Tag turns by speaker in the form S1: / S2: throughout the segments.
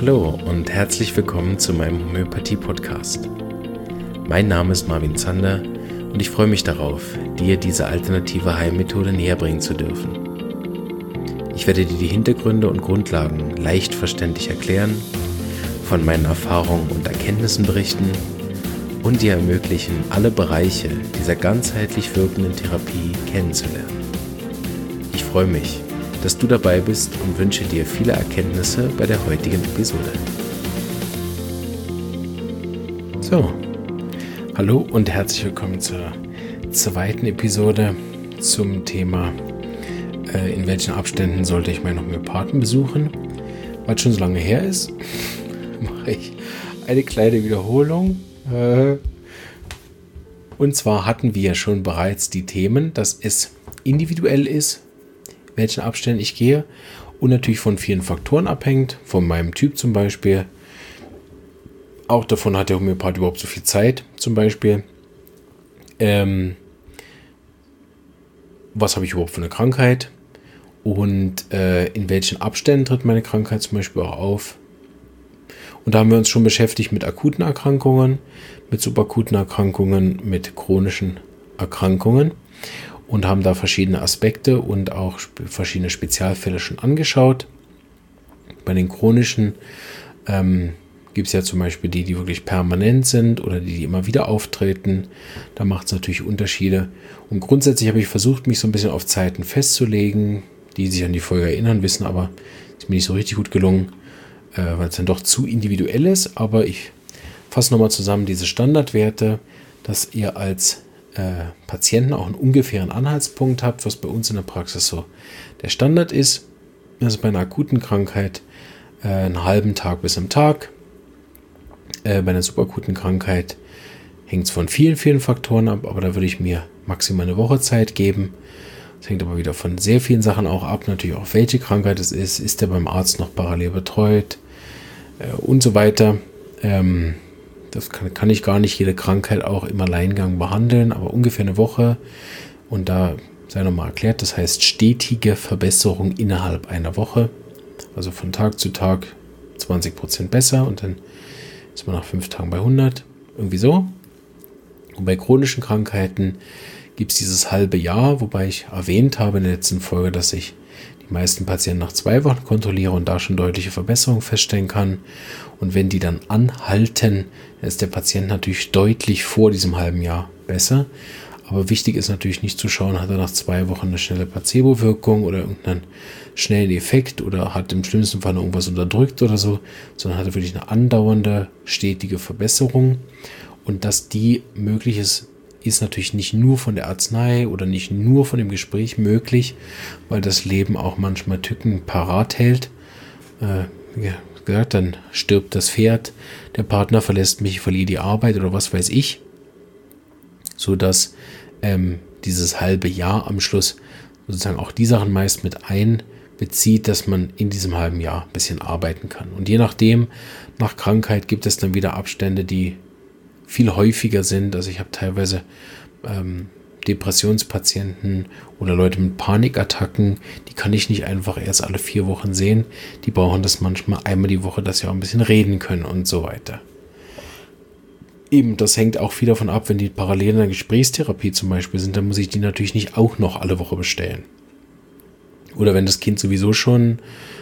S1: Hallo und herzlich willkommen zu meinem Homöopathie-Podcast. Mein Name ist Marvin Zander und ich freue mich darauf, dir diese alternative Heilmethode näher bringen zu dürfen. Ich werde dir die Hintergründe und Grundlagen leicht verständlich erklären, von meinen Erfahrungen und Erkenntnissen berichten und dir ermöglichen, alle Bereiche dieser ganzheitlich wirkenden Therapie kennenzulernen. Ich freue mich, dass du dabei bist und wünsche dir viele Erkenntnisse bei der heutigen Episode. So, hallo und herzlich willkommen zur zweiten Episode zum Thema, in welchen Abständen sollte ich meinen Homöopathen besuchen. Weil es schon so lange her ist, mache ich eine kleine Wiederholung. Und zwar hatten wir schon bereits die Themen, dass es individuell ist, welchen Abständen ich gehe und natürlich von vielen Faktoren abhängt, von meinem Typ zum Beispiel. Auch davon hat der Homöopath überhaupt so viel Zeit zum Beispiel. Was habe ich überhaupt für eine Krankheit und in welchen Abständen tritt meine Krankheit zum Beispiel auch auf. Und da haben wir uns schon beschäftigt mit akuten Erkrankungen, mit subakuten Erkrankungen, mit chronischen Erkrankungen. Und haben da verschiedene Aspekte und auch verschiedene Spezialfälle schon angeschaut. Bei den chronischen gibt es ja zum Beispiel die wirklich permanent sind oder die immer wieder auftreten. Da macht es natürlich Unterschiede. Und grundsätzlich habe ich versucht, mich so ein bisschen auf Zeiten festzulegen. Die sich an die Folge erinnern, wissen aber, ist mir nicht so richtig gut gelungen, weil es dann doch zu individuell ist. Aber ich fasse nochmal zusammen diese Standardwerte, dass ihr als Patienten auch einen ungefähren Anhaltspunkt habt, was bei uns in der Praxis so der Standard ist. Also bei einer akuten Krankheit einen halben Tag bis am Tag. Bei einer subakuten Krankheit hängt es von vielen, vielen Faktoren ab, aber da würde ich mir maximal eine Woche Zeit geben. Das hängt aber wieder von sehr vielen Sachen auch ab, natürlich auch welche Krankheit es ist der beim Arzt noch parallel betreut und so weiter. Das kann ich gar nicht jede Krankheit auch im Alleingang behandeln, aber ungefähr eine Woche. Und da sei nochmal erklärt, das heißt stetige Verbesserung innerhalb einer Woche. Also von Tag zu Tag 20% besser und dann ist man nach 5 Tagen bei 100. Irgendwie so. Und bei chronischen Krankheiten gibt es dieses halbe Jahr, wobei ich erwähnt habe in der letzten Folge, dass ich die meisten Patienten nach 2 Wochen kontrolliere und da schon deutliche Verbesserungen feststellen kann. Und wenn die dann anhalten, ist der Patient natürlich deutlich vor diesem halben Jahr besser. Aber wichtig ist natürlich nicht zu schauen, hat er nach 2 Wochen eine schnelle Placebo-Wirkung oder irgendeinen schnellen Effekt oder hat im schlimmsten Fall irgendwas unterdrückt oder so, sondern hat er wirklich eine andauernde, stetige Verbesserung. Und dass die möglich ist natürlich nicht nur von der Arznei oder nicht nur von dem Gespräch möglich, weil das Leben auch manchmal Tücken parat hält. Wie gesagt, dann stirbt das Pferd, der Partner verlässt mich, ich verliere die Arbeit oder was weiß ich, sodass dieses halbe Jahr am Schluss sozusagen auch die Sachen meist mit einbezieht, dass man in diesem halben Jahr ein bisschen arbeiten kann. Und je nachdem, nach Krankheit gibt es dann wieder Abstände, die viel häufiger sind. Also ich habe teilweise Depressionspatienten oder Leute mit Panikattacken, die kann ich nicht einfach erst alle 4 Wochen sehen. Die brauchen das manchmal einmal die Woche, dass sie auch ein bisschen reden können und so weiter. Eben, das hängt auch viel davon ab, wenn die parallel in der Gesprächstherapie zum Beispiel sind, dann muss ich die natürlich nicht auch noch alle Woche bestellen. Oder wenn das Kind sowieso schon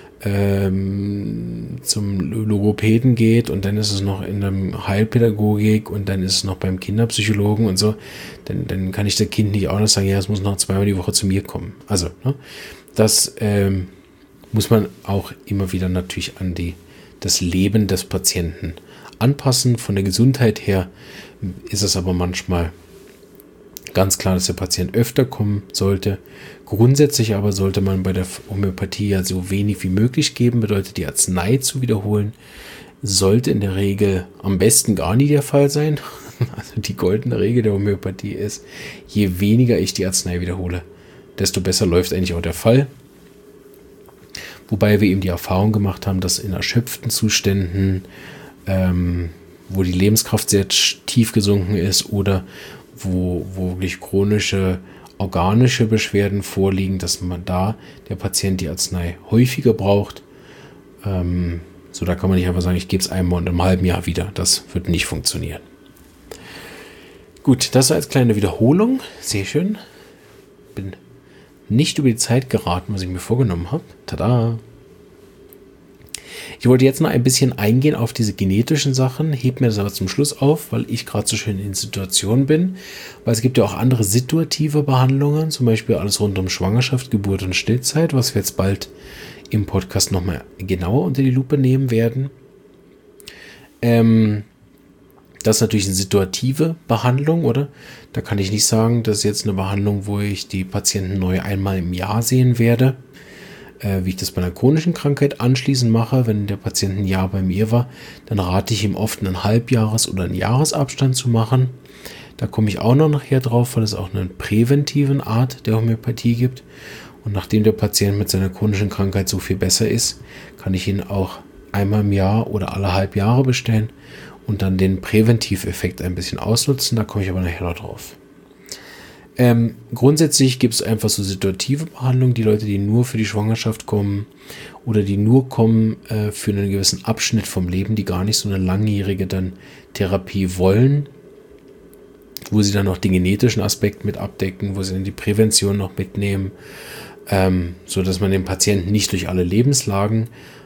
S1: zum Logopäden geht und dann ist es noch in der Heilpädagogik und dann ist es noch beim Kinderpsychologen und so, dann kann ich das Kind nicht auch noch sagen, ja, es muss noch 2-mal die Woche zu mir kommen. Also, ne, das muss man auch immer wieder natürlich an das Leben des Patienten anpassen. Von der Gesundheit her ist es aber manchmal ganz klar, dass der Patient öfter kommen sollte. Grundsätzlich aber sollte man bei der Homöopathie ja so wenig wie möglich geben. Bedeutet, die Arznei zu wiederholen, sollte in der Regel am besten gar nie der Fall sein. Also die goldene Regel der Homöopathie ist, je weniger ich die Arznei wiederhole, desto besser läuft eigentlich auch der Fall. Wobei wir eben die Erfahrung gemacht haben, dass in erschöpften Zuständen, wo die Lebenskraft sehr tief gesunken ist oder wo wirklich chronische organische Beschwerden vorliegen, dass man da der Patient die Arznei häufiger braucht, So, da kann man nicht einfach sagen, ich gebe es einmal und im halben Jahr wieder. Das wird nicht funktionieren. Gut, das als kleine Wiederholung. Sehr schön. Bin nicht über die Zeit geraten, was ich mir vorgenommen habe. Tada! Ich wollte jetzt noch ein bisschen eingehen auf diese genetischen Sachen, heb mir das aber zum Schluss auf, weil ich gerade so schön in Situationen bin. Weil es gibt ja auch andere situative Behandlungen, zum Beispiel alles rund um Schwangerschaft, Geburt und Stillzeit, was wir jetzt bald im Podcast nochmal genauer unter die Lupe nehmen werden. Das ist natürlich eine situative Behandlung, oder? Da kann ich nicht sagen, das ist jetzt eine Behandlung, wo ich die Patienten neu einmal im Jahr sehen werde. Wie ich das bei einer chronischen Krankheit anschließend mache, wenn der Patient ein Jahr bei mir war, dann rate ich ihm oft einen Halbjahres- oder einen Jahresabstand zu machen. Da komme ich auch noch nachher drauf, weil es auch eine präventive Art der Homöopathie gibt. Und nachdem der Patient mit seiner chronischen Krankheit so viel besser ist, kann ich ihn auch einmal im Jahr oder alle halb Jahre bestellen und dann den Präventiveffekt ein bisschen ausnutzen. Da komme ich aber nachher noch drauf. Grundsätzlich gibt es einfach so situative Behandlungen, die Leute, die nur für die Schwangerschaft kommen oder die nur kommen für einen gewissen Abschnitt vom Leben, die gar nicht so eine langjährige dann Therapie wollen, wo sie dann noch den genetischen Aspekt mit abdecken, wo sie dann die Prävention noch mitnehmen, so dass man den Patienten nicht durch alle Lebenslagen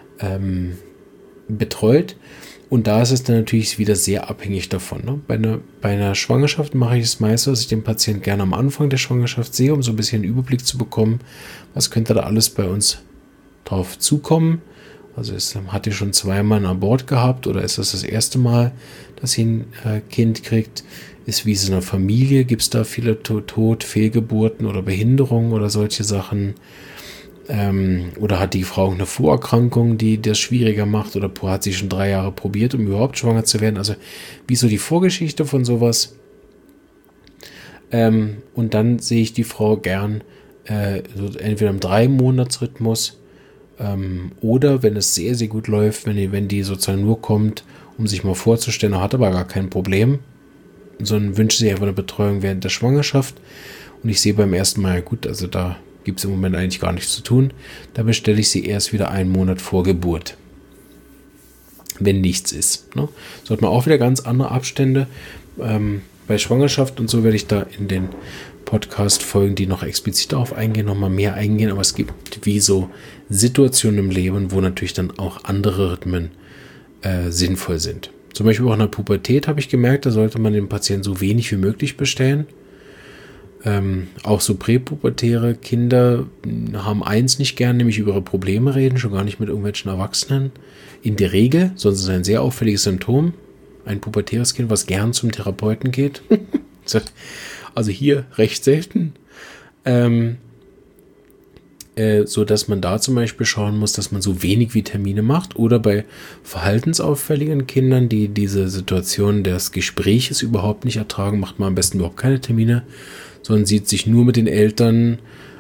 S1: betreut. Und da ist es dann natürlich wieder sehr abhängig davon. Ne? Bei einer Schwangerschaft mache ich es meist so, dass ich den Patienten gerne am Anfang der Schwangerschaft sehe, um so ein bisschen einen Überblick zu bekommen, was könnte da alles bei uns drauf zukommen. Also hat ihr schon zweimal einen Abort gehabt oder ist das erste Mal, dass sie ein Kind kriegt? Ist wie es in einer Familie, gibt es da viele Tod, Fehlgeburten oder Behinderungen oder solche Sachen? Oder hat die Frau eine Vorerkrankung, die das schwieriger macht, oder hat sie schon 3 Jahre probiert, um überhaupt schwanger zu werden? Also wie so die Vorgeschichte von sowas. Und dann sehe ich die Frau gern so entweder im 3-Monats-Rhythmus oder wenn es sehr, sehr gut läuft, wenn die sozusagen nur kommt, um sich mal vorzustellen, hat aber gar kein Problem, sondern wünscht sich einfach eine Betreuung während der Schwangerschaft. Und ich sehe beim ersten Mal, ja gut, also da gibt es im Moment eigentlich gar nichts zu tun. Da bestelle ich sie erst wieder 1 Monat vor Geburt. Wenn nichts ist. Ne? So hat man auch wieder ganz andere Abstände. Bei Schwangerschaft und so werde ich da in den Podcast-Folgen, die noch explizit darauf eingehen, nochmal mehr eingehen. Aber es gibt wie so Situationen im Leben, wo natürlich dann auch andere Rhythmen sinnvoll sind. Zum Beispiel auch in der Pubertät habe ich gemerkt, da sollte man den Patienten so wenig wie möglich bestellen. Auch so präpubertäre Kinder haben eins nicht gern, nämlich über ihre Probleme reden, schon gar nicht mit irgendwelchen Erwachsenen. In der Regel, sonst ist es ein sehr auffälliges Symptom. Ein pubertäres Kind, was gern zum Therapeuten geht. Also hier recht selten. So dass man da zum Beispiel schauen muss, dass man so wenig Vitamine macht. Oder bei verhaltensauffälligen Kindern, die diese Situation des Gespräches überhaupt nicht ertragen, macht man am besten überhaupt keine Termine, sondern sieht sich nur mit den Eltern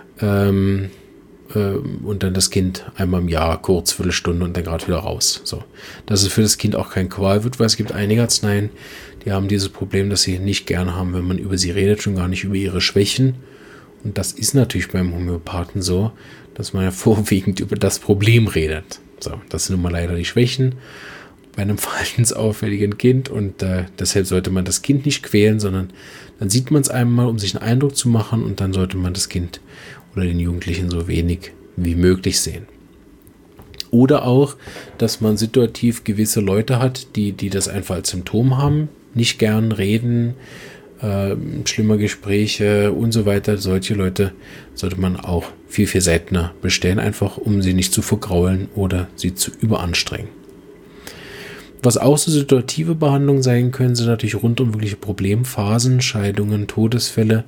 S1: und dann das Kind einmal im Jahr, kurz, Viertelstunde und dann gerade wieder raus. So, dass es für das Kind auch kein Qual wird, weil es gibt einige Arzneien, die haben dieses Problem, dass sie nicht gerne haben, wenn man über sie redet, schon gar nicht über ihre Schwächen. Und das ist natürlich beim Homöopathen so, dass man ja vorwiegend über das Problem redet. So, das sind nun mal leider die Schwächen bei einem verhaltensauffälligen Kind und deshalb sollte man das Kind nicht quälen, sondern dann sieht man es einmal, um sich einen Eindruck zu machen und dann sollte man das Kind oder den Jugendlichen so wenig wie möglich sehen. Oder auch, dass man situativ gewisse Leute hat, die das einfach als Symptom haben, nicht gern reden, schlimme Gespräche und so weiter. Solche Leute sollte man auch viel, viel seltener bestellen, einfach um sie nicht zu vergraulen oder sie zu überanstrengen. Was auch so situative Behandlungen sein können, sind natürlich rund um wirkliche Problemphasen, Scheidungen, Todesfälle,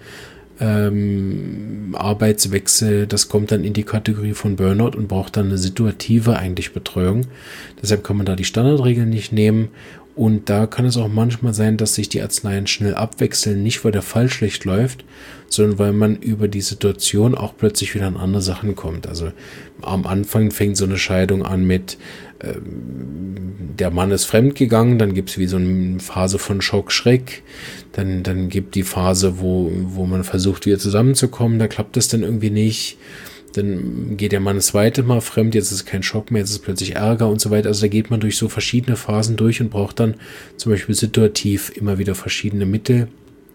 S1: Arbeitswechsel. Das kommt dann in die Kategorie von Burnout und braucht dann eine situative eigentlich Betreuung. Deshalb kann man da die Standardregeln nicht nehmen. Und da kann es auch manchmal sein, dass sich die Arzneien schnell abwechseln, nicht weil der Fall schlecht läuft, sondern weil man über die Situation auch plötzlich wieder an andere Sachen kommt. Also am Anfang fängt so eine Scheidung an mit der Mann ist fremdgegangen, dann gibt es wie so eine Phase von Schock, Schreck, dann gibt die Phase, wo man versucht wieder zusammenzukommen, da klappt es dann irgendwie nicht. Dann geht der Mann das zweite Mal fremd, jetzt ist es kein Schock mehr, jetzt ist es plötzlich Ärger und so weiter. Also da geht man durch so verschiedene Phasen durch und braucht dann zum Beispiel situativ immer wieder verschiedene Mittel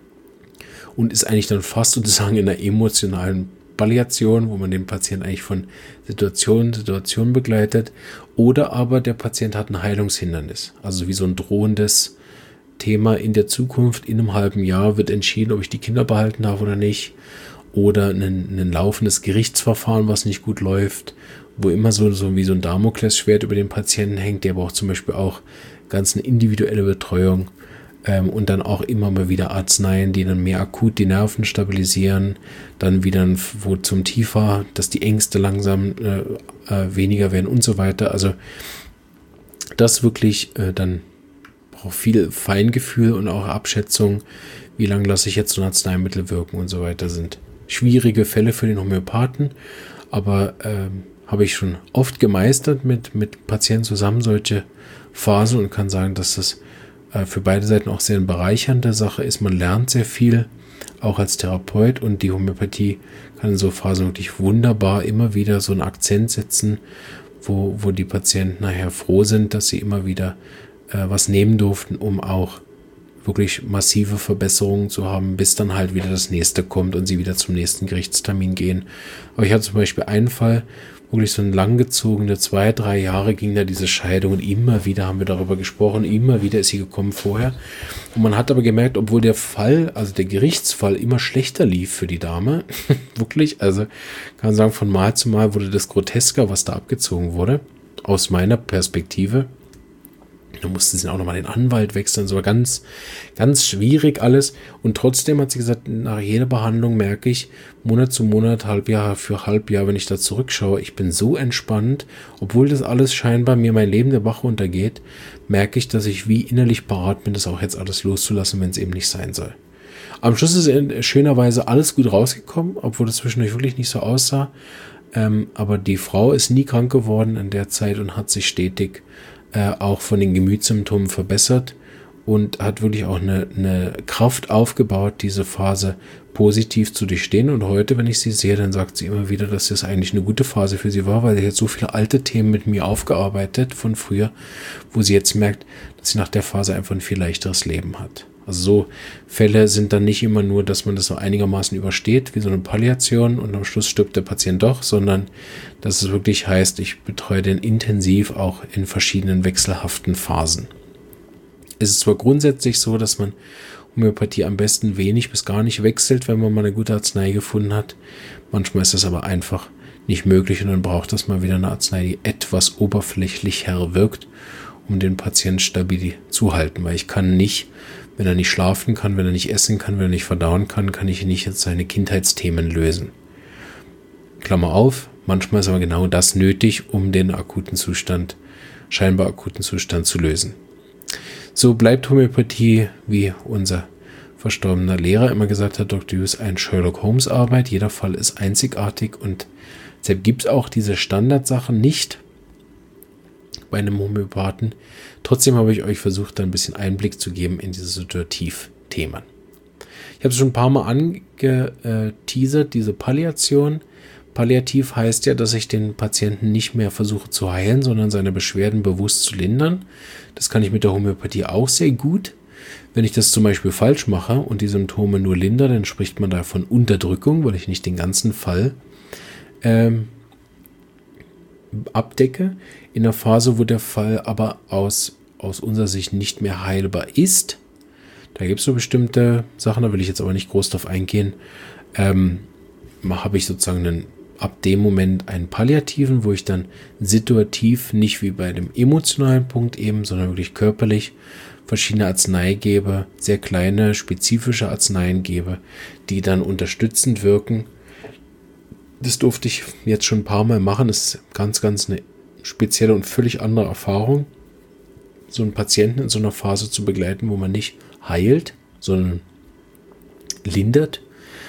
S1: und ist eigentlich dann fast sozusagen in einer emotionalen Palliation, wo man den Patienten eigentlich von Situation zu Situation begleitet. Oder aber der Patient hat ein Heilungshindernis, also wie so ein drohendes Thema in der Zukunft. In einem halben Jahr wird entschieden, ob ich die Kinder behalten darf oder nicht. Oder ein laufendes Gerichtsverfahren, was nicht gut läuft, wo immer so wie so ein Damoklesschwert über den Patienten hängt. Der braucht zum Beispiel auch ganz eine individuelle Betreuung und dann auch immer mal wieder Arzneien, die dann mehr akut die Nerven stabilisieren, dann wieder wo zum Tiefer, dass die Ängste langsam weniger werden und so weiter. Also das wirklich dann braucht viel Feingefühl und auch Abschätzung, wie lange lasse ich jetzt so ein Arzneimittel wirken und so weiter, sind schwierige Fälle für den Homöopathen, aber habe ich schon oft gemeistert mit Patienten zusammen solche Phasen und kann sagen, dass das für beide Seiten auch sehr eine bereichernde Sache ist. Man lernt sehr viel, auch als Therapeut, und die Homöopathie kann in so Phasen wirklich wunderbar immer wieder so einen Akzent setzen, wo die Patienten nachher froh sind, dass sie immer wieder was nehmen durften, um auch wirklich massive Verbesserungen zu haben, bis dann halt wieder das nächste kommt und sie wieder zum nächsten Gerichtstermin gehen. Aber ich hatte zum Beispiel einen Fall, wirklich so ein langgezogene 2-3 Jahre ging da diese Scheidung und immer wieder haben wir darüber gesprochen, immer wieder ist sie gekommen vorher. Und man hat aber gemerkt, obwohl der Fall, also der Gerichtsfall immer schlechter lief für die Dame, wirklich, also kann man sagen, von Mal zu Mal wurde das grotesker, was da abgezogen wurde, aus meiner Perspektive. Da mussten sie auch nochmal den Anwalt wechseln, so ganz, ganz schwierig alles. Und trotzdem hat sie gesagt, nach jeder Behandlung merke ich, Monat zu Monat, Halbjahr für Halbjahr, wenn ich da zurückschaue, ich bin so entspannt, obwohl das alles scheinbar mir mein Leben der Bach runtergeht, merke ich, dass ich wie innerlich parat bin, das auch jetzt alles loszulassen, wenn es eben nicht sein soll. Am Schluss ist schönerweise alles gut rausgekommen, obwohl das zwischendurch wirklich nicht so aussah. Aber die Frau ist nie krank geworden in der Zeit und hat sich stetig auch von den Gemütssymptomen verbessert und hat wirklich auch eine Kraft aufgebaut, diese Phase positiv zu durchstehen. Und heute, wenn ich sie sehe, dann sagt sie immer wieder, dass das eigentlich eine gute Phase für sie war, weil sie jetzt so viele alte Themen mit mir aufgearbeitet von früher, wo sie jetzt merkt, dass sie nach der Phase einfach ein viel leichteres Leben hat. Also so Fälle sind dann nicht immer nur, dass man das so einigermaßen übersteht, wie so eine Palliation und am Schluss stirbt der Patient doch, sondern dass es wirklich heißt, ich betreue den intensiv auch in verschiedenen wechselhaften Phasen. Es ist zwar grundsätzlich so, dass man Homöopathie am besten wenig bis gar nicht wechselt, wenn man mal eine gute Arznei gefunden hat. Manchmal ist das aber einfach nicht möglich und dann braucht das mal wieder eine Arznei, die etwas oberflächlicher wirkt, um den Patienten stabil zu halten, weil ich kann nicht, wenn er nicht schlafen kann, wenn er nicht essen kann, wenn er nicht verdauen kann, kann ich nicht jetzt seine Kindheitsthemen lösen. Klammer auf, manchmal ist aber genau das nötig, um den akuten Zustand, scheinbar akuten Zustand zu lösen. So bleibt Homöopathie, wie unser verstorbener Lehrer immer gesagt hat, Dr. Hughes, ein Sherlock Holmes Arbeit. Jeder Fall ist einzigartig und deshalb gibt es auch diese Standardsachen nicht bei einem Homöopathen. Trotzdem habe ich euch versucht, da ein bisschen Einblick zu geben in diese Situativ-Themen. Ich habe es schon ein paar Mal angeteasert, diese Palliation. Palliativ heißt ja, dass ich den Patienten nicht mehr versuche zu heilen, sondern seine Beschwerden bewusst zu lindern. Das kann ich mit der Homöopathie auch sehr gut. Wenn ich das zum Beispiel falsch mache und die Symptome nur lindere, dann spricht man da von Unterdrückung, weil ich nicht den ganzen Fall abdecke. In der Phase, wo der Fall aber aus unserer Sicht nicht mehr heilbar ist, da gibt es so bestimmte Sachen, da will ich jetzt aber nicht groß drauf eingehen, habe ich sozusagen ab dem Moment einen Palliativen, wo ich dann situativ, nicht wie bei dem emotionalen Punkt eben, sondern wirklich körperlich verschiedene Arznei gebe, sehr kleine, spezifische Arzneien gebe, die dann unterstützend wirken. Das durfte ich jetzt schon ein paar Mal machen. Das ist ganz, ganz eine spezielle und völlig andere Erfahrung, so einen Patienten in so einer Phase zu begleiten, wo man nicht heilt, sondern lindert.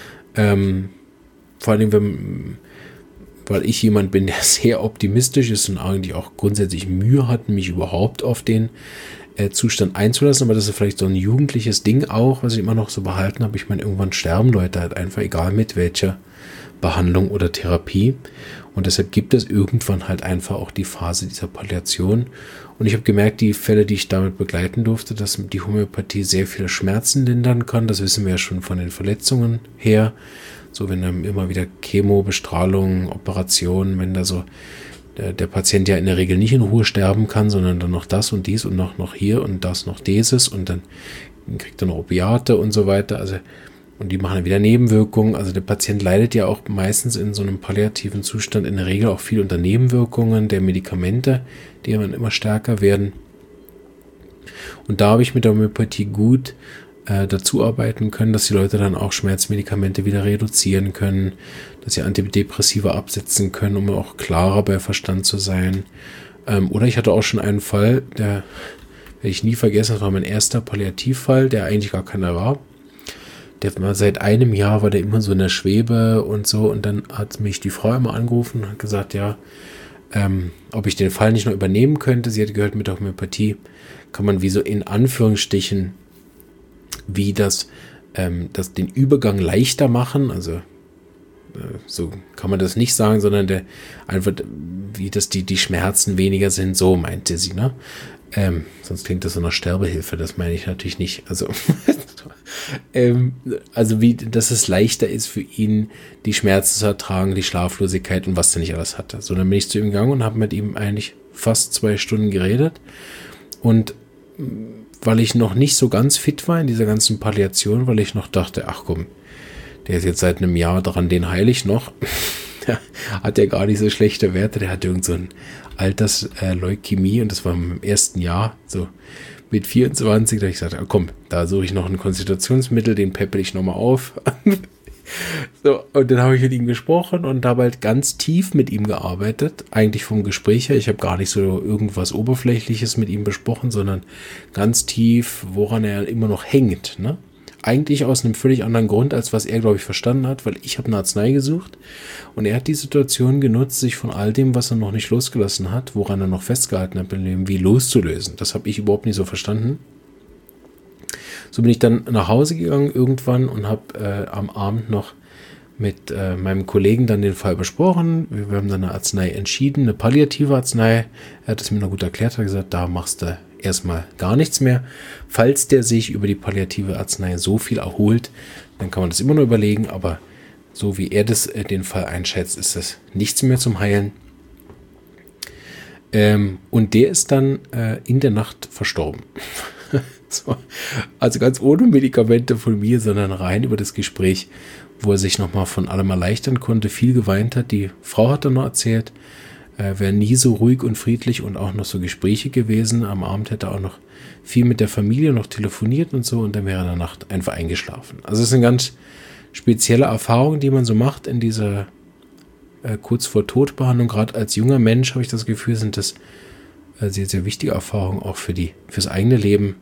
S1: Vor allem, weil ich jemand bin, der sehr optimistisch ist und eigentlich auch grundsätzlich Mühe hat, mich überhaupt auf den Zustand einzulassen, aber das ist vielleicht so ein jugendliches Ding auch, was ich immer noch so behalten habe. Ich meine, irgendwann sterben Leute halt einfach, egal mit welcher Behandlung oder Therapie. Und deshalb gibt es irgendwann halt einfach auch die Phase dieser Palliation. Und ich habe gemerkt, die Fälle, die ich damit begleiten durfte, dass die Homöopathie sehr viele Schmerzen lindern kann. Das wissen wir ja schon von den Verletzungen her. So, wenn dann immer wieder Chemo, Bestrahlung, Operationen, wenn da so der Patient ja in der Regel nicht in Ruhe sterben kann, sondern dann noch das und dies und noch hier und das noch dieses und dann kriegt er noch Opiate und so weiter. Also, und die machen dann wieder Nebenwirkungen. Also der Patient leidet ja auch meistens in so einem palliativen Zustand in der Regel auch viel unter Nebenwirkungen der Medikamente, die dann immer stärker werden. Und da habe ich mit der Homöopathie gut dazu arbeiten können, dass die Leute dann auch Schmerzmedikamente wieder reduzieren können, dass sie Antidepressiva absetzen können, um auch klarer bei Verstand zu sein. Oder ich hatte auch schon einen Fall, der werde ich nie vergessen, das war mein erster Palliativfall, der eigentlich gar keiner war. Der war seit einem Jahr, war der immer so in der Schwebe und so, und dann hat mich die Frau immer angerufen und hat gesagt, ja, ob ich den Fall nicht noch übernehmen könnte. Sie hat gehört, mit der Homöopathie kann man wie so in Anführungsstrichen wie das den Übergang leichter machen, also so kann man das nicht sagen, sondern einfach, wie das die Schmerzen weniger sind, so meinte sie, ne? Sonst klingt das so nach Sterbehilfe, das meine ich natürlich nicht. Also, wie, dass es leichter ist für ihn, die Schmerzen zu ertragen, die Schlaflosigkeit und was er nicht alles hatte. So, dann bin ich zu ihm gegangen und habe mit ihm eigentlich fast 2 Stunden geredet. Und weil ich noch nicht so ganz fit war in dieser ganzen Palliation, weil ich noch dachte, ach komm, der ist jetzt seit einem Jahr dran, den heile ich noch. Der hat ja gar nicht so schlechte Werte, der hat irgend so ein Altersleukämie und das war im ersten Jahr, so mit 24, da habe ich gesagt, komm, da suche ich noch ein Konstitutionsmittel, den peppel ich nochmal auf. So, und dann habe ich mit ihm gesprochen und habe halt ganz tief mit ihm gearbeitet, eigentlich vom Gespräch her. Ich habe gar nicht so irgendwas Oberflächliches mit ihm besprochen, sondern ganz tief, woran er immer noch hängt, ne? Eigentlich aus einem völlig anderen Grund, als was er, glaube ich, verstanden hat, weil ich habe eine Arznei gesucht und er hat die Situation genutzt, sich von all dem, was er noch nicht losgelassen hat, woran er noch festgehalten hat im Leben, wie loszulösen. Das habe ich überhaupt nicht so verstanden. So bin ich dann nach Hause gegangen irgendwann und habe am Abend noch mit meinem Kollegen dann den Fall besprochen. Wir haben dann eine Arznei entschieden, eine palliative Arznei. Er hat es mir noch gut erklärt, hat gesagt, da machst du erstmal gar nichts mehr. Falls der sich über die palliative Arznei so viel erholt, dann kann man das immer noch überlegen, aber so wie er den Fall einschätzt, ist das nichts mehr zum Heilen. Und der ist dann in der Nacht verstorben. So, also ganz ohne Medikamente von mir, sondern rein über das Gespräch, wo er sich nochmal von allem erleichtern konnte, viel geweint hat. Die Frau hat dann noch erzählt, wäre nie so ruhig und friedlich und auch noch so Gespräche gewesen. Am Abend hätte er auch noch viel mit der Familie noch telefoniert und so und dann wäre er in der Nacht einfach eingeschlafen. Also es ist eine ganz spezielle Erfahrung, die man so macht in dieser kurz vor Todbehandlung. Gerade als junger Mensch habe ich das Gefühl, sind das sehr, sehr wichtige Erfahrungen auch fürs eigene Leben.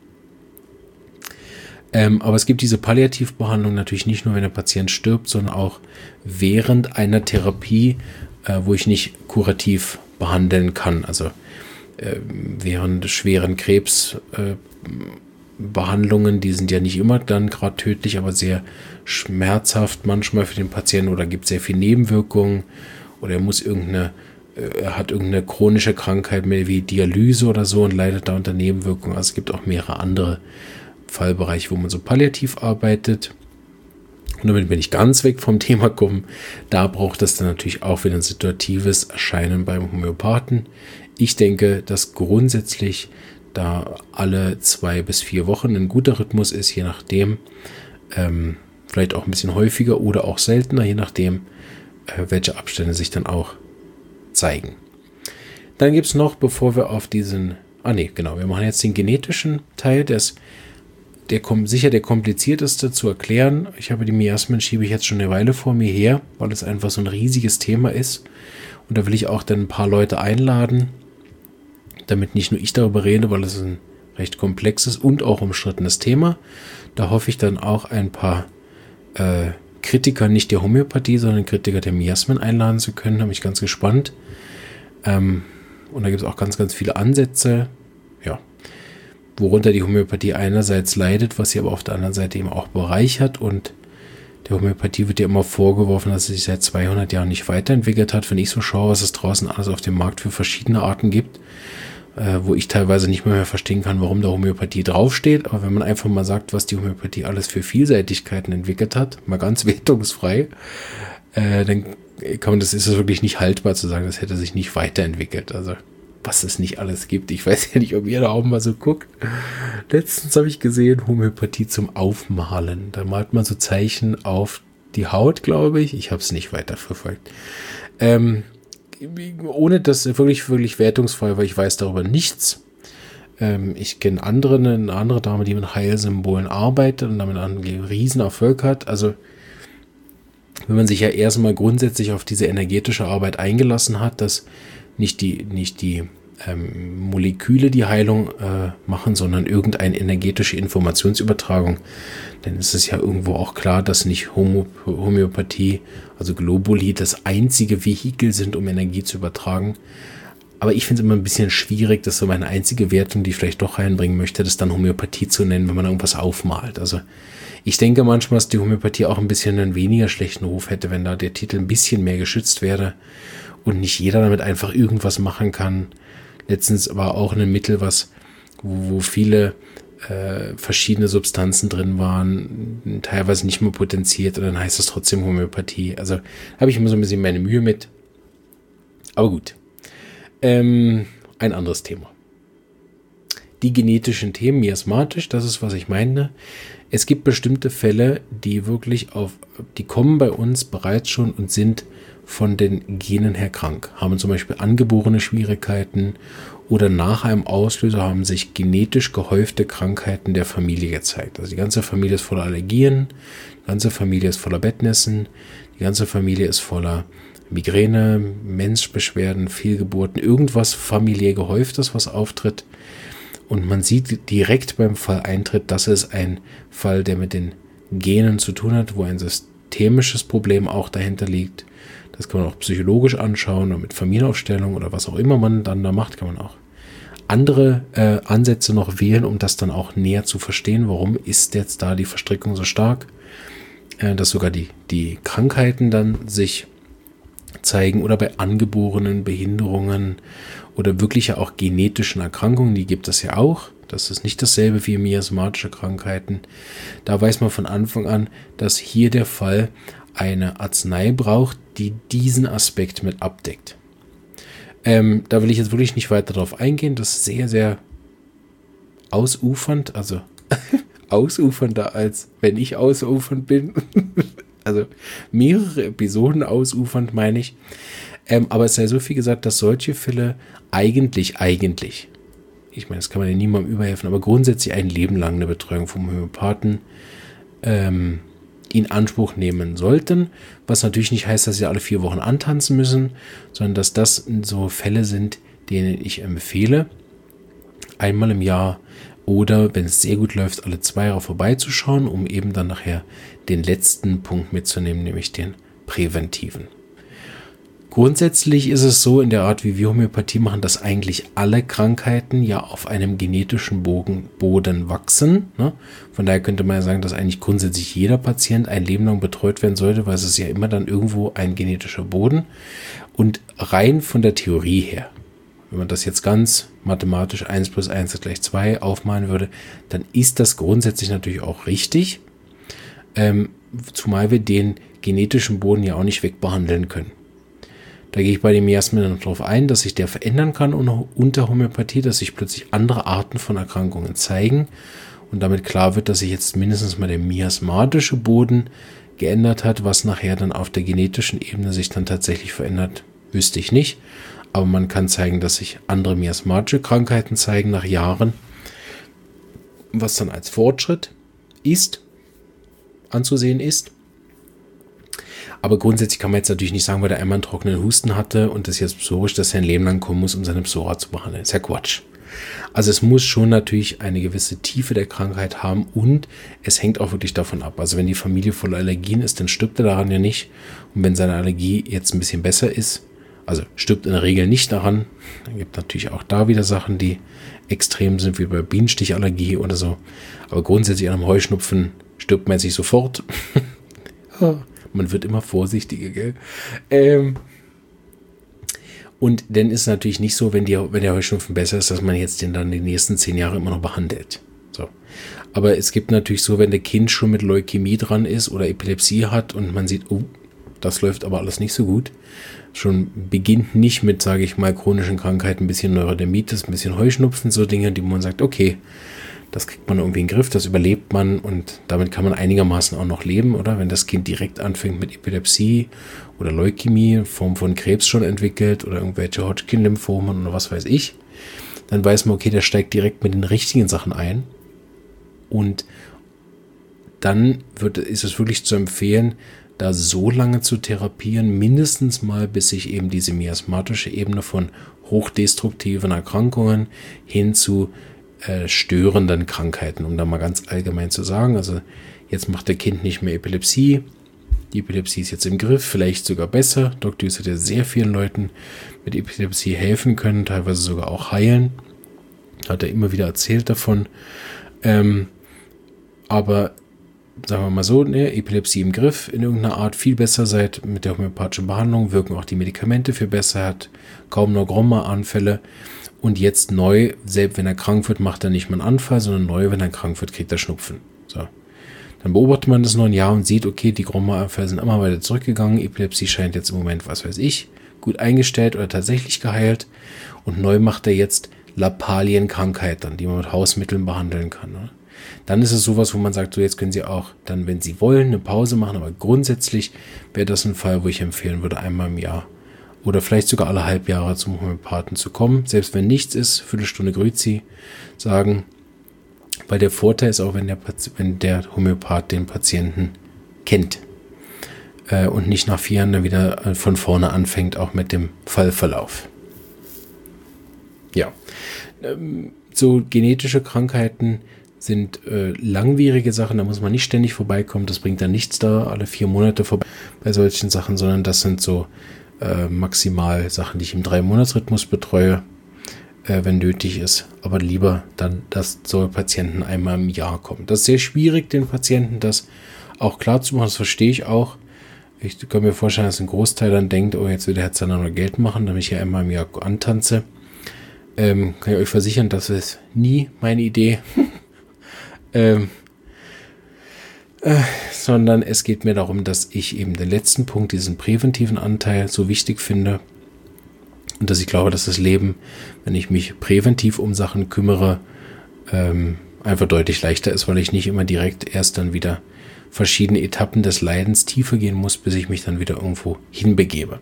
S1: Aber es gibt diese Palliativbehandlung natürlich nicht nur, wenn der Patient stirbt, sondern auch während einer Therapie, wo ich nicht kurativ behandeln kann. Also während schweren Krebsbehandlungen, die sind ja nicht immer dann gerade tödlich, aber sehr schmerzhaft manchmal für den Patienten oder gibt sehr viel Nebenwirkungen oder er hat irgendeine chronische Krankheit mehr wie Dialyse oder so und leidet da unter Nebenwirkungen. Also es gibt auch mehrere andere Fallbereiche, wo man so palliativ arbeitet. Und damit bin ich ganz weg vom Thema gekommen. Da braucht es dann natürlich auch wieder ein situatives Erscheinen beim Homöopathen. Ich denke, dass grundsätzlich da alle 2 bis 4 Wochen ein guter Rhythmus ist, je nachdem, vielleicht auch ein bisschen häufiger oder auch seltener, je nachdem, welche Abstände sich dann auch zeigen. Dann gibt es noch, bevor wir auf wir machen jetzt den genetischen Teil, der sicher der komplizierteste zu erklären. Ich habe die Miasmen, schiebe ich jetzt schon eine Weile vor mir her, weil es einfach so ein riesiges Thema ist. Und da will ich auch dann ein paar Leute einladen, damit nicht nur ich darüber rede, weil es ein recht komplexes und auch umstrittenes Thema. Da hoffe ich dann auch ein paar Kritiker, nicht der Homöopathie, sondern Kritiker der Miasmen einladen zu können. Da bin ich ganz gespannt. Und da gibt es auch ganz, ganz viele Ansätze. Ja. Worunter die Homöopathie einerseits leidet, was sie aber auf der anderen Seite eben auch bereichert und Der Homöopathie wird ja immer vorgeworfen, dass sie sich seit 200 Jahren nicht weiterentwickelt hat. Wenn ich so schaue, was es draußen alles auf dem Markt für verschiedene Arten gibt, wo ich teilweise nicht mehr verstehen kann, warum da Homöopathie draufsteht. Aber wenn man einfach mal sagt, was die Homöopathie alles für Vielseitigkeiten entwickelt hat, mal ganz wertungsfrei, dann ist es wirklich nicht haltbar zu sagen, das hätte sich nicht weiterentwickelt. Also was es nicht alles gibt. Ich weiß ja nicht, ob ihr da auch mal so guckt. Letztens habe ich gesehen, Homöopathie zum Aufmalen. Da malt man so Zeichen auf die Haut, glaube ich. Ich habe es nicht weiterverfolgt. Ohne das wirklich, wirklich wertungsfrei, weil ich weiß darüber nichts. Ich kenne eine andere Dame, die mit Heilsymbolen arbeitet und damit einen riesen Erfolg hat. Also wenn man sich ja erstmal grundsätzlich auf diese energetische Arbeit eingelassen hat, dass nicht die Moleküle die Heilung machen, sondern irgendeine energetische Informationsübertragung, dann ist es ja irgendwo auch klar, dass nicht Homöopathie, also Globuli, das einzige Vehikel sind, um Energie zu übertragen. Aber ich finde es immer ein bisschen schwierig, das ist so meine einzige Wertung, die ich vielleicht doch reinbringen möchte, das dann Homöopathie zu nennen, wenn man irgendwas aufmalt. Also ich denke manchmal, dass die Homöopathie auch ein bisschen einen weniger schlechten Ruf hätte, wenn da der Titel ein bisschen mehr geschützt wäre und nicht jeder damit einfach irgendwas machen kann. Letztens war auch ein Mittel, wo viele verschiedene Substanzen drin waren, teilweise nicht mehr potenziert und dann heißt es trotzdem Homöopathie. Also habe ich immer so ein bisschen meine Mühe mit. Aber gut. Ein anderes Thema. Die genetischen Themen, miasmatisch, das ist, was ich meine. Es gibt bestimmte Fälle, die die kommen bei uns bereits schon und sind von den Genen her krank, haben zum Beispiel angeborene Schwierigkeiten oder nach einem Auslöser haben sich genetisch gehäufte Krankheiten der Familie gezeigt. Also die ganze Familie ist voller Allergien, die ganze Familie ist voller Bettnässen, die ganze Familie ist voller Migräne, Menschbeschwerden, Fehlgeburten, irgendwas familiär Gehäuftes, was auftritt. Und man sieht direkt beim Falleintritt, dass es ein Fall, der mit den Genen zu tun hat, wo ein systemisches Problem auch dahinter liegt. Das kann man auch psychologisch anschauen oder mit Familienaufstellung oder was auch immer man dann da macht, kann man auch andere Ansätze noch wählen, um das dann auch näher zu verstehen. Warum ist jetzt da die Verstrickung so stark, dass sogar die Krankheiten dann sich zeigen oder bei angeborenen Behinderungen oder wirklich ja auch genetischen Erkrankungen, die gibt es ja auch. Das ist nicht dasselbe wie miasmatische Krankheiten. Da weiß man von Anfang an, dass hier der Fall eine Arznei braucht, die diesen Aspekt mit abdeckt. Da will ich jetzt wirklich nicht weiter drauf eingehen. Das ist sehr, sehr ausufernd, also ausufernder als wenn ich ausufernd bin. Also mehrere Episoden ausufernd, meine ich. Aber es sei so viel gesagt, dass solche Fälle eigentlich, ich meine, das kann man ja niemandem überhelfen, aber grundsätzlich ein Leben lang eine Betreuung vom Homöopathen in Anspruch nehmen sollten, was natürlich nicht heißt, dass sie alle 4 Wochen antanzen müssen, sondern dass das so Fälle sind, denen ich empfehle, einmal im Jahr oder, wenn es sehr gut läuft, alle 2 Jahre vorbeizuschauen, um eben dann nachher den letzten Punkt mitzunehmen, nämlich den präventiven. Grundsätzlich ist es so in der Art, wie wir Homöopathie machen, dass eigentlich alle Krankheiten ja auf einem genetischen Boden wachsen. Ne? Von daher könnte man ja sagen, dass eigentlich grundsätzlich jeder Patient ein Leben lang betreut werden sollte, weil es ist ja immer dann irgendwo ein genetischer Boden. Und rein von der Theorie her, wenn man das jetzt ganz mathematisch 1 + 1 = 2 aufmalen würde, dann ist das grundsätzlich natürlich auch richtig, zumal wir den genetischen Boden ja auch nicht wegbehandeln können. Da gehe ich bei dem Miasmen noch darauf ein, dass sich der verändern kann unter Homöopathie, dass sich plötzlich andere Arten von Erkrankungen zeigen und damit klar wird, dass sich jetzt mindestens mal der miasmatische Boden geändert hat, was nachher dann auf der genetischen Ebene sich dann tatsächlich verändert, wüsste ich nicht. Aber man kann zeigen, dass sich andere miasmatische Krankheiten zeigen nach Jahren, was dann als Fortschritt anzusehen ist. Aber grundsätzlich kann man jetzt natürlich nicht sagen, weil der einmal einen trockenen Husten hatte und das jetzt psorisch, dass er ein Leben lang kommen muss, um seine Psora zu behandeln. Das ist ja Quatsch. Also es muss schon natürlich eine gewisse Tiefe der Krankheit haben und es hängt auch wirklich davon ab. Also wenn die Familie voller Allergien ist, dann stirbt er daran ja nicht. Und wenn seine Allergie jetzt ein bisschen besser ist, also stirbt in der Regel nicht daran, dann gibt es natürlich auch da wieder Sachen, die extrem sind, wie bei Bienenstichallergie oder so. Aber grundsätzlich an einem Heuschnupfen stirbt man jetzt nicht sofort. Man wird immer vorsichtiger, gell? Und dann ist es natürlich nicht so, wenn der Heuschnupfen besser ist, dass man jetzt den dann die nächsten 10 Jahre immer noch behandelt. So. Aber es gibt natürlich so, wenn der Kind schon mit Leukämie dran ist oder Epilepsie hat und man sieht, oh, das läuft aber alles nicht so gut. Schon beginnt nicht mit, sage ich mal, chronischen Krankheiten, ein bisschen Neurodermitis, ein bisschen Heuschnupfen, so Dinge, die man sagt, okay, das kriegt man irgendwie in den Griff, das überlebt man und damit kann man einigermaßen auch noch leben, oder? Wenn das Kind direkt anfängt mit Epilepsie oder Leukämie, in Form von Krebs schon entwickelt oder irgendwelche Hodgkin-Lymphomen oder was weiß ich, dann weiß man, okay, der steigt direkt mit den richtigen Sachen ein und dann ist es wirklich zu empfehlen, da so lange zu therapieren, mindestens mal, bis sich eben diese miasmatische Ebene von hochdestruktiven Erkrankungen hin zu störenden Krankheiten, um da mal ganz allgemein zu sagen. Also jetzt macht der Kind nicht mehr Epilepsie. Die Epilepsie ist jetzt im Griff, vielleicht sogar besser. Dr. Hughes hat ja sehr vielen Leuten mit Epilepsie helfen können, teilweise sogar auch heilen. Hat er immer wieder erzählt davon. Aber sagen wir mal so, ne, Epilepsie im Griff in irgendeiner Art, viel besser seit mit der homöopathischen Behandlung, wirken auch die Medikamente viel besser, hat kaum noch Gromma-Anfälle. Und jetzt neu, selbst wenn er krank wird, macht er nicht mehr einen Anfall, sondern neu, wenn er krank wird, kriegt er Schnupfen. So. Dann beobachtet man das noch ein Jahr und sieht, okay, die Gromma-Anfälle sind immer weiter zurückgegangen, Epilepsie scheint jetzt im Moment, was weiß ich, gut eingestellt oder tatsächlich geheilt. Und neu macht er jetzt Lappalienkrankheiten, die man mit Hausmitteln behandeln kann. Ne? Dann ist es sowas, wo man sagt, so jetzt können Sie auch dann, wenn Sie wollen, eine Pause machen, aber grundsätzlich wäre das ein Fall, wo ich empfehlen würde, einmal im Jahr oder vielleicht sogar alle Halbjahre zum Homöopathen zu kommen. Selbst wenn nichts ist, Viertelstunde Grüezi sagen, weil der Vorteil ist auch, wenn der Homöopath den Patienten kennt und nicht nach 4 Jahren dann wieder von vorne anfängt, auch mit dem Fallverlauf. Ja, so genetische Krankheiten sind langwierige Sachen, da muss man nicht ständig vorbeikommen, das bringt dann nichts da, alle 4 Monate vorbei bei solchen Sachen, sondern das sind so maximal Sachen, die ich im 3-Monats-Rhythmus betreue, wenn nötig ist, aber lieber dann, dass so Patienten einmal im Jahr kommen. Das ist sehr schwierig, den Patienten das auch klar zu machen, das verstehe ich auch. Ich kann mir vorstellen, dass ein Großteil dann denkt, oh, jetzt will der Herz dann noch Geld machen, damit ich ja einmal im Jahr antanze. Kann ich euch versichern, das ist nie meine Idee. Sondern es geht mir darum, dass ich eben den letzten Punkt, diesen präventiven Anteil, so wichtig finde und dass ich glaube, dass das Leben, wenn ich mich präventiv um Sachen kümmere, einfach deutlich leichter ist, weil ich nicht immer direkt erst dann wieder verschiedene Etappen des Leidens tiefer gehen muss, bis ich mich dann wieder irgendwo hinbegebe.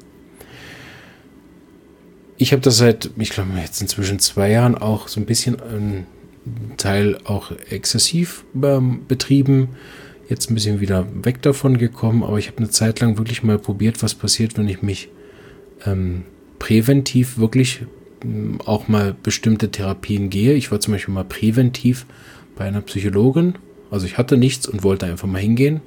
S1: Ich habe das seit, ich glaube, jetzt inzwischen 2 Jahren auch so ein bisschen Teil auch exzessiv betrieben, jetzt ein bisschen wieder weg davon gekommen, aber ich habe eine Zeit lang wirklich mal probiert, was passiert, wenn ich mich präventiv wirklich auch mal bestimmte Therapien gehe. Ich war zum Beispiel mal präventiv bei einer Psychologin, also ich hatte nichts und wollte einfach mal hingehen,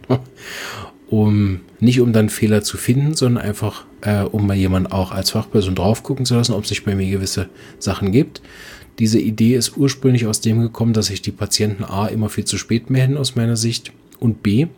S1: nicht um dann Fehler zu finden, sondern einfach um mal jemanden auch als Fachperson drauf gucken zu lassen, ob es sich bei mir gewisse Sachen gibt. Diese Idee ist ursprünglich aus dem gekommen, dass sich die Patienten A immer viel zu spät melden aus meiner Sicht und B,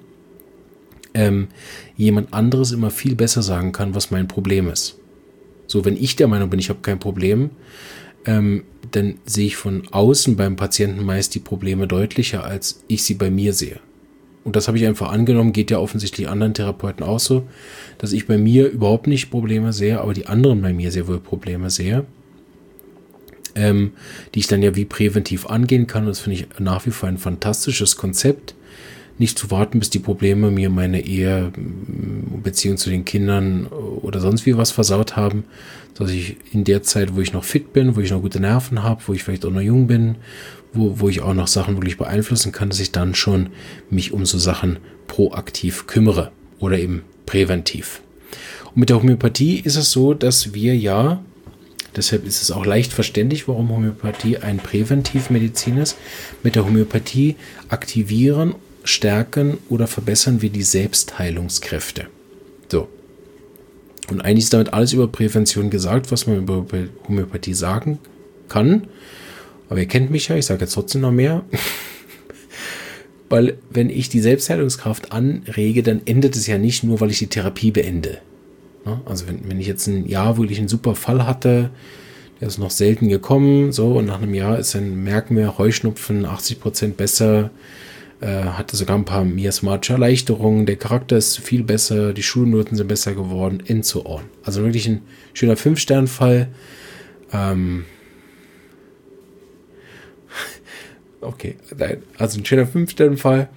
S1: jemand anderes immer viel besser sagen kann, was mein Problem ist. So, wenn ich der Meinung bin, ich habe kein Problem, dann sehe ich von außen beim Patienten meist die Probleme deutlicher, als ich sie bei mir sehe. Und das habe ich einfach angenommen, geht ja offensichtlich anderen Therapeuten auch so, dass ich bei mir überhaupt nicht Probleme sehe, aber die anderen bei mir sehr wohl Probleme sehe, die ich dann ja wie präventiv angehen kann. Und das finde ich nach wie vor ein fantastisches Konzept. Nicht zu warten, bis die Probleme mir meine Ehe, Beziehung zu den Kindern oder sonst wie was versaut haben, dass ich in der Zeit, wo ich noch fit bin, wo ich noch gute Nerven habe, wo ich vielleicht auch noch jung bin, wo ich auch noch Sachen wirklich beeinflussen kann, dass ich dann schon mich um so Sachen proaktiv kümmere oder eben präventiv. Und mit der Homöopathie ist es so, dass wir ja, deshalb ist es auch leicht verständlich, warum Homöopathie ein Präventivmedizin ist, mit der Homöopathie aktivieren, stärken oder verbessern wir die Selbstheilungskräfte. So. Und eigentlich ist damit alles über Prävention gesagt, was man über Homöopathie sagen kann. Aber ihr kennt mich ja, ich sage jetzt trotzdem noch mehr. Weil wenn ich die Selbstheilungskraft anrege, dann endet es ja nicht nur, weil ich die Therapie beende. Also wenn ich jetzt ein Jahr wirklich einen super Fall hatte, der ist noch selten gekommen, so, und nach einem Jahr merken wir, Heuschnupfen 80% besser, hatte sogar ein paar miasmatische Erleichterungen, der Charakter ist viel besser, die Schulnoten sind besser geworden, and so on. Also wirklich ein schöner 5-Stern-Fall. Okay, nein, also ein schöner 5-Sterne-Fall.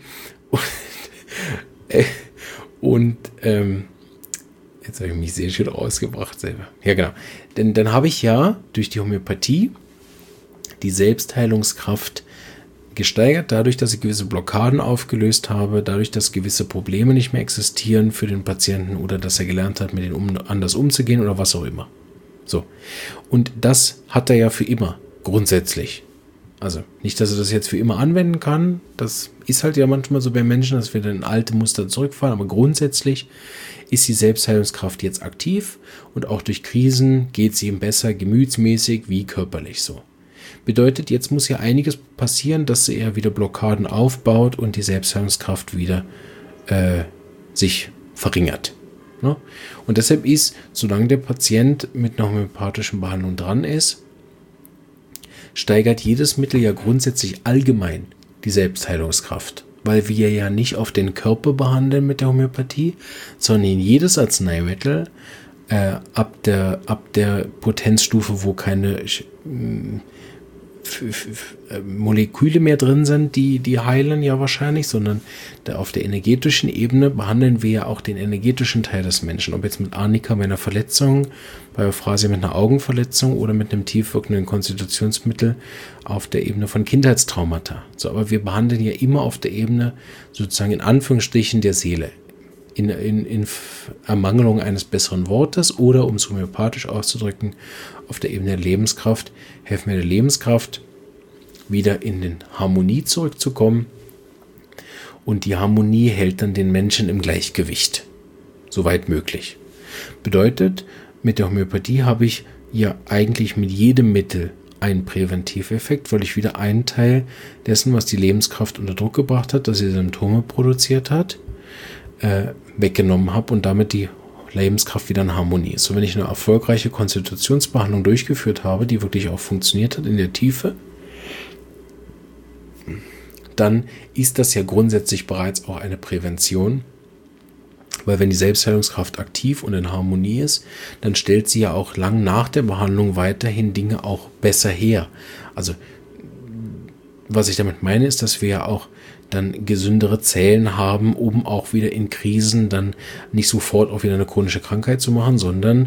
S1: Und jetzt habe ich mich sehr schön ausgebracht selber. Ja, genau. Denn dann habe ich ja durch die Homöopathie die Selbstheilungskraft gesteigert, dadurch, dass ich gewisse Blockaden aufgelöst habe, dadurch, dass gewisse Probleme nicht mehr existieren für den Patienten oder dass er gelernt hat, mit denen anders umzugehen oder was auch immer. So. Und das hat er ja für immer, grundsätzlich. Also nicht, dass er das jetzt für immer anwenden kann. Das ist halt ja manchmal so bei Menschen, dass wir dann in alte Muster zurückfallen. Aber grundsätzlich ist die Selbstheilungskraft jetzt aktiv und auch durch Krisen geht es ihm besser, gemütsmäßig wie körperlich so. Bedeutet, jetzt muss ja einiges passieren, dass er wieder Blockaden aufbaut und die Selbstheilungskraft wieder sich verringert. Ne? Und deshalb ist, solange der Patient mit einer homöopathischen Behandlung dran ist, steigert jedes Mittel ja grundsätzlich allgemein die Selbstheilungskraft, weil wir ja nicht auf den Körper behandeln mit der Homöopathie, sondern jedes Arzneimittel ab der Potenzstufe, wo keine Moleküle mehr drin sind, die heilen ja wahrscheinlich, sondern auf der energetischen Ebene behandeln wir ja auch den energetischen Teil des Menschen. Ob jetzt mit Arnika bei einer Verletzung, bei Euphrasia mit einer Augenverletzung oder mit einem tiefwirkenden Konstitutionsmittel auf der Ebene von Kindheitstraumata. So, aber wir behandeln ja immer auf der Ebene sozusagen in Anführungsstrichen der Seele. In Ermangelung eines besseren Wortes oder, um es homöopathisch auszudrücken, auf der Ebene der Lebenskraft, helfen wir der Lebenskraft, wieder in den Harmonie zurückzukommen. Und die Harmonie hält dann den Menschen im Gleichgewicht, soweit möglich. Bedeutet, mit der Homöopathie habe ich ja eigentlich mit jedem Mittel einen Präventiveffekt, weil ich wieder einen Teil dessen, was die Lebenskraft unter Druck gebracht hat, dass sie Symptome produziert hat, weggenommen habe und damit die Lebenskraft wieder in Harmonie ist. So, wenn ich eine erfolgreiche Konstitutionsbehandlung durchgeführt habe, die wirklich auch funktioniert hat in der Tiefe, dann ist das ja grundsätzlich bereits auch eine Prävention, weil wenn die Selbstheilungskraft aktiv und in Harmonie ist, dann stellt sie ja auch lang nach der Behandlung weiterhin Dinge auch besser her. Also, was ich damit meine, ist, dass wir ja auch dann gesündere Zellen haben, um auch wieder in Krisen dann nicht sofort auch wieder eine chronische Krankheit zu machen, sondern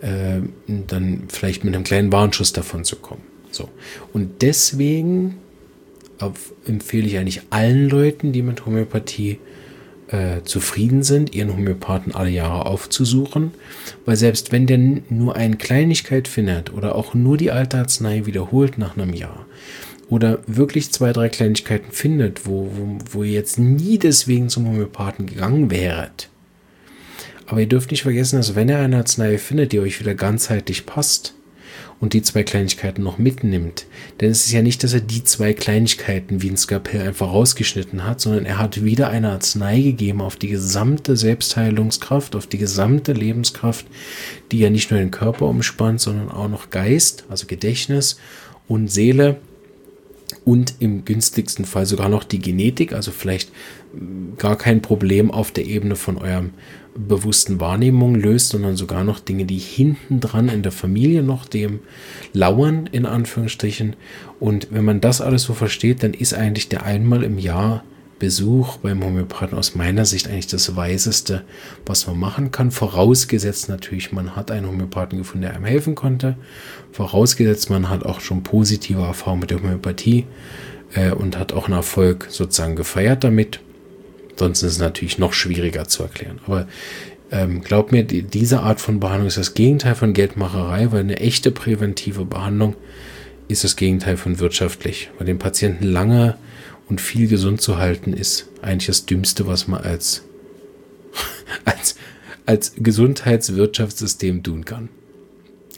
S1: dann vielleicht mit einem kleinen Warnschuss davon zu kommen. So. Und deswegen empfehle ich eigentlich allen Leuten, die mit Homöopathie zufrieden sind, ihren Homöopathen alle Jahre aufzusuchen, weil selbst wenn der nur eine Kleinigkeit findet oder auch nur die alte Arznei wiederholt nach einem Jahr, oder wirklich 2, 3 Kleinigkeiten findet, wo ihr jetzt nie deswegen zum Homöopathen gegangen wäret. Aber ihr dürft nicht vergessen, dass wenn er eine Arznei findet, die euch wieder ganzheitlich passt und die 2 Kleinigkeiten noch mitnimmt, denn es ist ja nicht, dass er die 2 Kleinigkeiten wie ein Skalpell einfach rausgeschnitten hat, sondern er hat wieder eine Arznei gegeben auf die gesamte Selbstheilungskraft, auf die gesamte Lebenskraft, die ja nicht nur den Körper umspannt, sondern auch noch Geist, also Gedächtnis und Seele, und im günstigsten Fall sogar noch die Genetik, also vielleicht gar kein Problem auf der Ebene von eurem bewussten Wahrnehmung löst, sondern sogar noch Dinge, die hinten dran in der Familie noch dem lauern, in Anführungsstrichen. Und wenn man das alles so versteht, dann ist eigentlich der einmal im Jahr Besuch beim Homöopathen aus meiner Sicht eigentlich das Weiseste, was man machen kann. Vorausgesetzt natürlich, man hat einen Homöopathen gefunden, der einem helfen konnte. Vorausgesetzt, man hat auch schon positive Erfahrungen mit der Homöopathie und hat auch einen Erfolg sozusagen gefeiert damit. Sonst ist es natürlich noch schwieriger zu erklären. Aber glaubt mir, diese Art von Behandlung ist das Gegenteil von Geldmacherei, weil eine echte präventive Behandlung ist das Gegenteil von wirtschaftlich. Weil den Patienten lange und viel gesund zu halten, ist eigentlich das Dümmste, was man als Gesundheitswirtschaftssystem tun kann.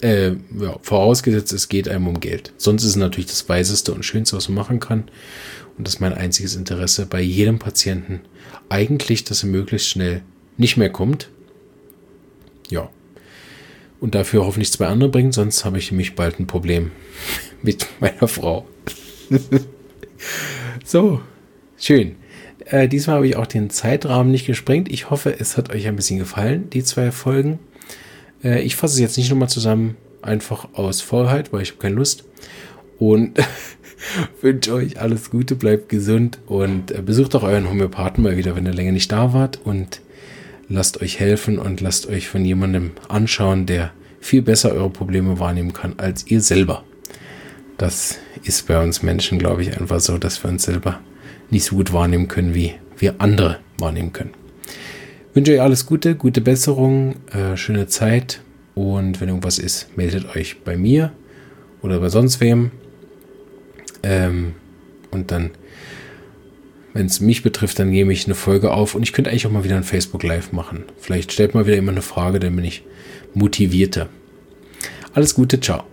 S1: Vorausgesetzt, es geht einem um Geld. Sonst ist es natürlich das Weiseste und Schönste, was man machen kann. Und das ist mein einziges Interesse bei jedem Patienten. Eigentlich, dass er möglichst schnell nicht mehr kommt. Ja. Und dafür hoffentlich 2 andere bringen, sonst habe ich nämlich bald ein Problem mit meiner Frau. So, schön. Diesmal habe ich auch den Zeitrahmen nicht gesprengt. Ich hoffe, es hat euch ein bisschen gefallen, die 2 Folgen. Ich fasse es jetzt nicht nochmal zusammen, einfach aus Faulheit, weil ich habe keine Lust. Und wünsche euch alles Gute, bleibt gesund und besucht auch euren Homöopathen mal wieder, wenn ihr länger nicht da wart. Und lasst euch helfen und lasst euch von jemandem anschauen, der viel besser eure Probleme wahrnehmen kann als ihr selber. Das ist bei uns Menschen, glaube ich, einfach so, dass wir uns selber nicht so gut wahrnehmen können, wie wir andere wahrnehmen können. Ich wünsche euch alles Gute, gute Besserung, schöne Zeit und wenn irgendwas ist, meldet euch bei mir oder bei sonst wem. Und dann, wenn es mich betrifft, dann nehme ich eine Folge auf und ich könnte eigentlich auch mal wieder ein Facebook Live machen. Vielleicht stellt mal wieder jemand eine Frage, dann bin ich motivierter. Alles Gute, ciao.